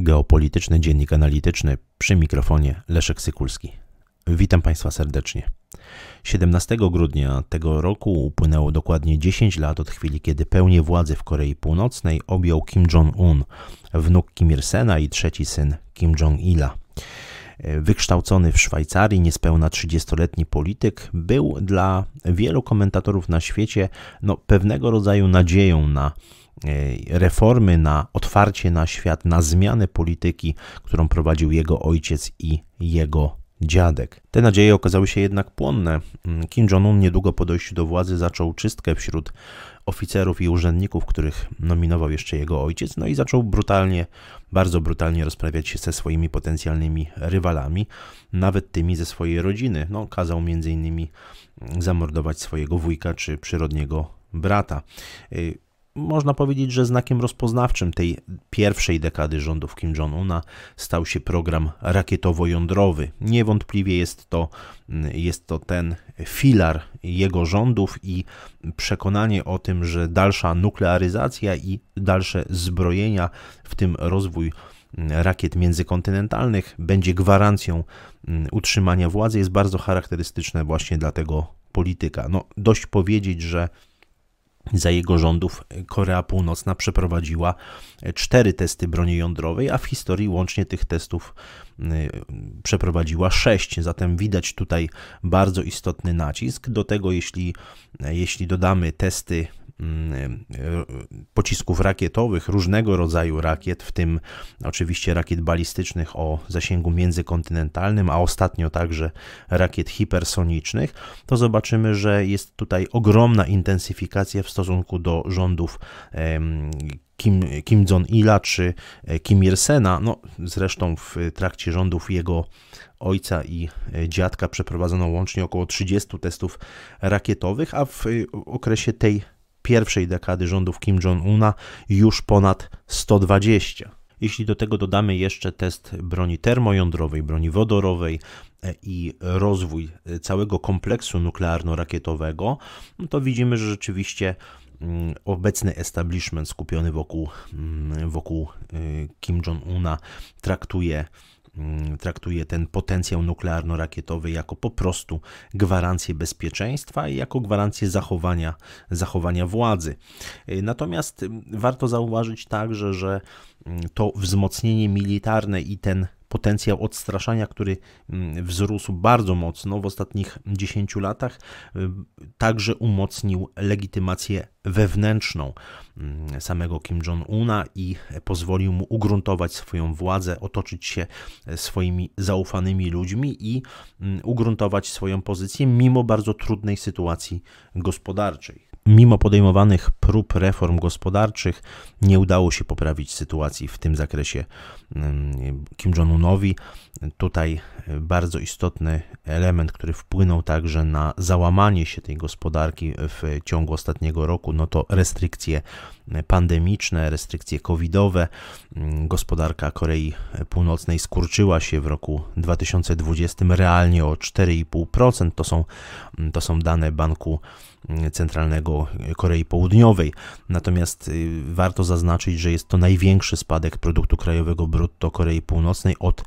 Geopolityczny Dziennik Analityczny, przy mikrofonie Leszek Sykulski. Witam Państwa serdecznie. 17 grudnia tego roku upłynęło dokładnie 10 lat od chwili, kiedy pełnię władzy w Korei Północnej objął Kim Jong-un, wnuk Kim Il-sena i trzeci syn Kim Jong-ila. Wykształcony w Szwajcarii, niespełna 30-letni polityk był dla wielu komentatorów na świecie pewnego rodzaju nadzieją na reformy, na otwarcie na świat, na zmianę polityki, którą prowadził jego ojciec i jego dziadek. Te nadzieje okazały się jednak płonne. Kim Jong-un niedługo po dojściu do władzy zaczął czystkę wśród oficerów i urzędników, których nominował jeszcze jego ojciec, i zaczął bardzo brutalnie rozprawiać się ze swoimi potencjalnymi rywalami, nawet tymi ze swojej rodziny. Kazał m.in. zamordować swojego wujka czy przyrodniego brata. Można powiedzieć, że znakiem rozpoznawczym tej pierwszej dekady rządów Kim Jong-una stał się program rakietowo-jądrowy. Niewątpliwie jest to ten filar jego rządów i przekonanie o tym, że dalsza nuklearyzacja i dalsze zbrojenia, w tym rozwój rakiet międzykontynentalnych, będzie gwarancją utrzymania władzy, jest bardzo charakterystyczne właśnie dla tego polityka. Dość powiedzieć, że za jego rządów Korea Północna przeprowadziła 4 testy broni jądrowej, a w historii łącznie tych testów przeprowadziła 6. Zatem widać tutaj bardzo istotny nacisk. Do tego, jeśli dodamy testy pocisków rakietowych, różnego rodzaju rakiet, w tym oczywiście rakiet balistycznych o zasięgu międzykontynentalnym, a ostatnio także rakiet hipersonicznych, to zobaczymy, że jest tutaj ogromna intensyfikacja w stosunku do rządów Kim Jong-ila czy Kim Il-sena. Zresztą w trakcie rządów jego ojca i dziadka przeprowadzono łącznie około 30 testów rakietowych, a w okresie tej pierwszej dekady rządów Kim Jong-una już ponad 120. Jeśli do tego dodamy jeszcze test broni termojądrowej, broni wodorowej i rozwój całego kompleksu nuklearno-rakietowego, to widzimy, że rzeczywiście obecny establishment skupiony wokół Kim Jong-una traktuje ten potencjał nuklearno-rakietowy jako po prostu gwarancję bezpieczeństwa i jako gwarancję zachowania władzy. Natomiast warto zauważyć także, że to wzmocnienie militarne i ten potencjał odstraszania, który wzrósł bardzo mocno w ostatnich 10 latach, także umocnił legitymację wewnętrzną samego Kim Jong-una i pozwolił mu ugruntować swoją władzę, otoczyć się swoimi zaufanymi ludźmi i ugruntować swoją pozycję mimo bardzo trudnej sytuacji gospodarczej. Mimo podejmowanych prób reform gospodarczych nie udało się poprawić sytuacji w tym zakresie Kim Jong-unowi. Tutaj bardzo istotny element, który wpłynął także na załamanie się tej gospodarki w ciągu ostatniego roku, to restrykcje pandemiczne, restrykcje covidowe. Gospodarka Korei Północnej skurczyła się w roku 2020 realnie o 4,5%. To są dane Banku Centralnego Korei Południowej. Natomiast warto zaznaczyć, że jest to największy spadek produktu krajowego brutto Korei Północnej od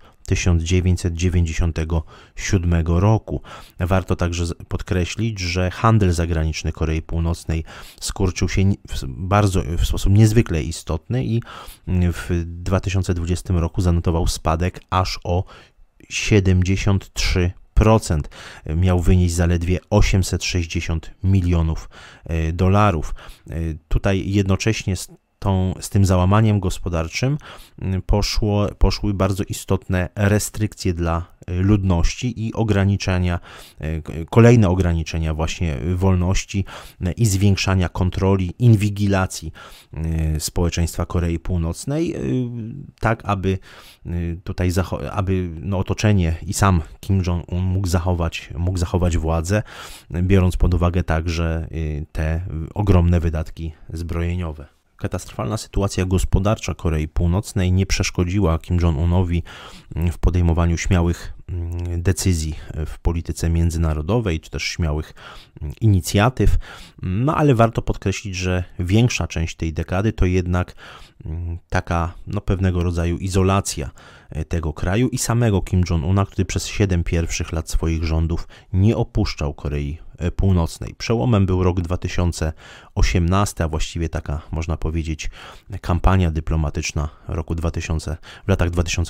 1997 roku. Warto także podkreślić, że handel zagraniczny Korei Północnej skurczył się w sposób niezwykle istotny i w 2020 roku zanotował spadek aż o 73%. Miał wynieść zaledwie 860 milionów dolarów. Tutaj jednocześnie z tym załamaniem gospodarczym poszły bardzo istotne restrykcje dla ludności i kolejne ograniczenia właśnie wolności i zwiększania kontroli, inwigilacji społeczeństwa Korei Północnej, tak aby tutaj otoczenie i sam Kim Jong-un mógł zachować władzę, biorąc pod uwagę także te ogromne wydatki zbrojeniowe. Katastrofalna sytuacja gospodarcza Korei Północnej nie przeszkodziła Kim Jong-unowi w podejmowaniu śmiałych decyzji w polityce międzynarodowej, czy też śmiałych inicjatyw, ale warto podkreślić, że większa część tej dekady to jednak taka pewnego rodzaju izolacja tego kraju i samego Kim Jong-una, który przez 7 pierwszych lat swoich rządów nie opuszczał Korei Północnej. Przełomem był rok 2018, a właściwie taka, można powiedzieć, kampania dyplomatyczna w latach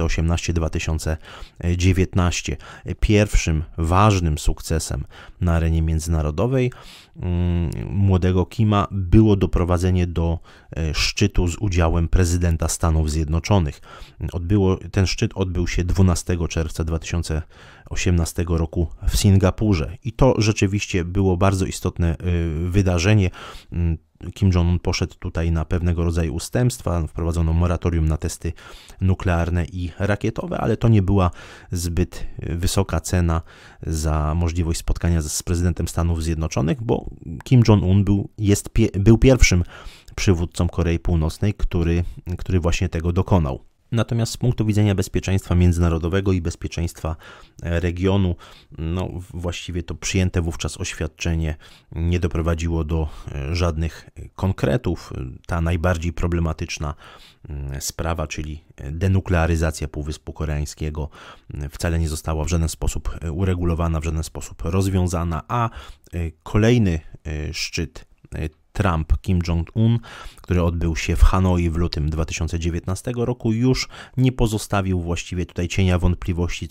2018-2019. Pierwszym ważnym sukcesem na arenie międzynarodowej młodego Kima było doprowadzenie do szczytu z udziałem prezydenta Stanów Zjednoczonych. Ten szczyt odbył się 12 czerwca 2018 roku w Singapurze i to rzeczywiście było bardzo istotne wydarzenie. Kim Jong-un poszedł tutaj na pewnego rodzaju ustępstwa, wprowadzono moratorium na testy nuklearne i rakietowe, ale to nie była zbyt wysoka cena za możliwość spotkania z prezydentem Stanów Zjednoczonych, bo Kim Jong-un był pierwszym przywódcą Korei Północnej, który właśnie tego dokonał. Natomiast z punktu widzenia bezpieczeństwa międzynarodowego i bezpieczeństwa regionu, właściwie to przyjęte wówczas oświadczenie nie doprowadziło do żadnych konkretów. Ta najbardziej problematyczna sprawa, czyli denuklearyzacja Półwyspu Koreańskiego, wcale nie została w żaden sposób uregulowana, w żaden sposób rozwiązana, a kolejny szczyt Trump-Kim Jong-un, który odbył się w Hanoi w lutym 2019 roku, już nie pozostawił właściwie tutaj cienia wątpliwości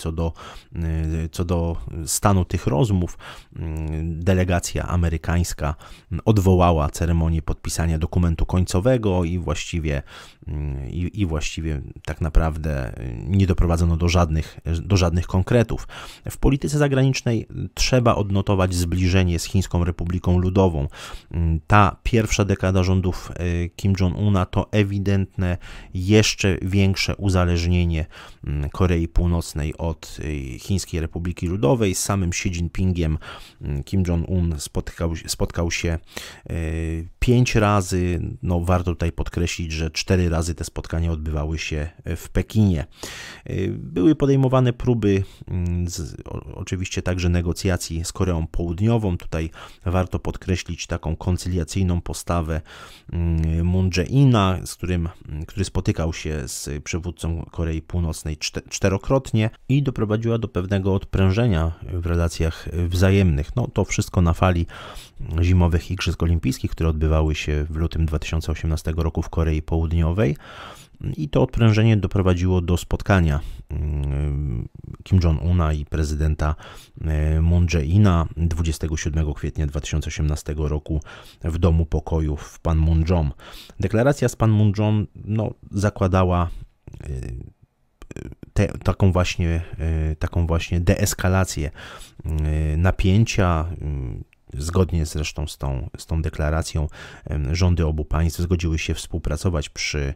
co do stanu tych rozmów. Delegacja amerykańska odwołała ceremonię podpisania dokumentu końcowego i właściwie tak naprawdę nie doprowadzono do żadnych konkretów. W polityce zagranicznej trzeba odnotować zbliżenie z Chińską Republiką Ludową. Ta pierwsza dekada rządów Kim Jong-una to ewidentne, jeszcze większe uzależnienie Korei Północnej od Chińskiej Republiki Ludowej. Z samym Xi Jinpingiem Kim Jong-un spotkał się 5 razy. Warto tutaj podkreślić, że 4 razy te spotkania odbywały się w Pekinie. Były podejmowane próby oczywiście także negocjacji z Koreą Południową. Tutaj warto podkreślić taką koncyliacyjną postawę Moon Jae-ina, który spotykał się z przywódcą Korei Północnej 4-krotnie i doprowadziła do pewnego odprężenia w relacjach wzajemnych. To wszystko na fali zimowych Igrzysk Olimpijskich, które odbywały się w lutym 2018 roku w Korei Południowej. I to odprężenie doprowadziło do spotkania Kim Jong-una i prezydenta Moon Jae-ina 27 kwietnia 2018 roku w Domu Pokoju w Panmunjom. Deklaracja z Panmunjom zakładała taką właśnie deeskalację napięcia. Zgodnie zresztą z tą deklaracją rządy obu państw zgodziły się współpracować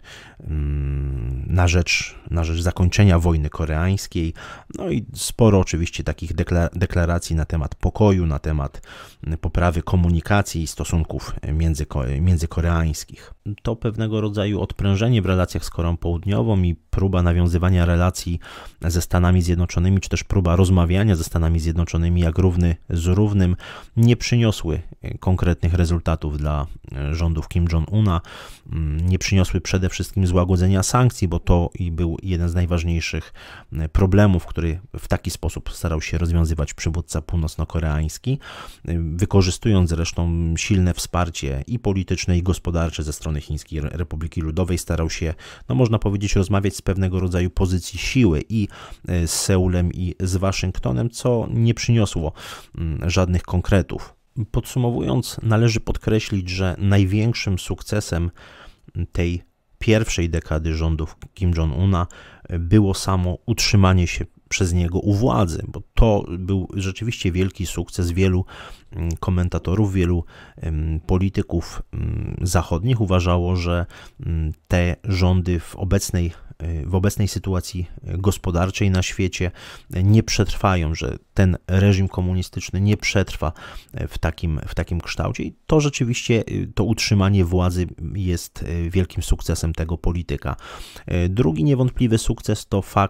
na rzecz zakończenia wojny koreańskiej. I sporo oczywiście takich deklaracji na temat pokoju, na temat poprawy komunikacji i stosunków międzykoreańskich. To pewnego rodzaju odprężenie w relacjach z Koreą Południową i próba nawiązywania relacji ze Stanami Zjednoczonymi, czy też próba rozmawiania ze Stanami Zjednoczonymi jak równy z równym, nie przyniosły konkretnych rezultatów dla rządów Kim Jong-una, nie przyniosły przede wszystkim złagodzenia sankcji, bo to i był jeden z najważniejszych problemów, który w taki sposób starał się rozwiązywać przywódca północno-koreański, wykorzystując zresztą silne wsparcie i polityczne, i gospodarcze ze strony Chińskiej Republiki Ludowej, starał się, można powiedzieć, rozmawiać z pewnego rodzaju pozycji siły i z Seulem, i z Waszyngtonem, co nie przyniosło żadnych konkretów. Podsumowując, należy podkreślić, że największym sukcesem tej pierwszej dekady rządów Kim Jong-una było samo utrzymanie się przez niego u władzy, bo to był rzeczywiście wielki sukces. Wielu komentatorów, wielu polityków zachodnich uważało, że te rządy w obecnej sytuacji gospodarczej na świecie nie przetrwają, że ten reżim komunistyczny nie przetrwa w takim kształcie i to rzeczywiście, to utrzymanie władzy jest wielkim sukcesem tego polityka. Drugi niewątpliwy sukces to fakt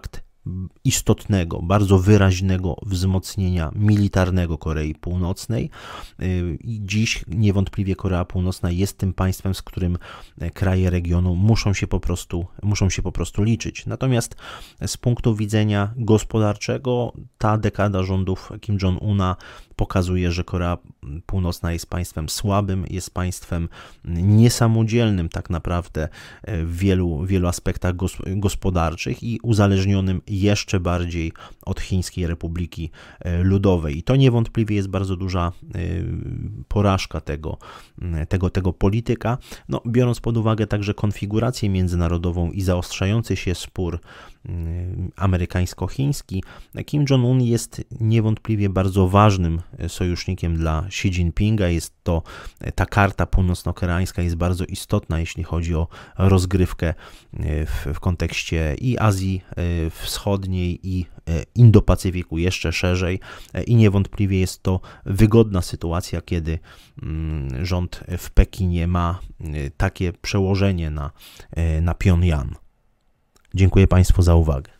istotnego, bardzo wyraźnego wzmocnienia militarnego Korei Północnej. I dziś niewątpliwie Korea Północna jest tym państwem, z którym kraje regionu muszą się po prostu liczyć. Natomiast z punktu widzenia gospodarczego ta dekada rządów Kim Jong-una pokazuje, że Korea Północna jest państwem słabym, jest państwem niesamodzielnym tak naprawdę w wielu aspektach gospodarczych i uzależnionym jeszcze bardziej od Chińskiej Republiki Ludowej. I to niewątpliwie jest bardzo duża porażka tego polityka, no, biorąc pod uwagę także konfigurację międzynarodową i zaostrzający się spór amerykańsko-chiński. Kim Jong-un jest niewątpliwie bardzo ważnym sojusznikiem dla Xi Jinpinga. Ta karta północno-koreańska jest bardzo istotna, jeśli chodzi o rozgrywkę w kontekście i Azji Wschodniej, i Indo-Pacyfiku jeszcze szerzej, i niewątpliwie jest to wygodna sytuacja, kiedy rząd w Pekinie ma takie przełożenie na Pjongjang. Dziękuję Państwu za uwagę.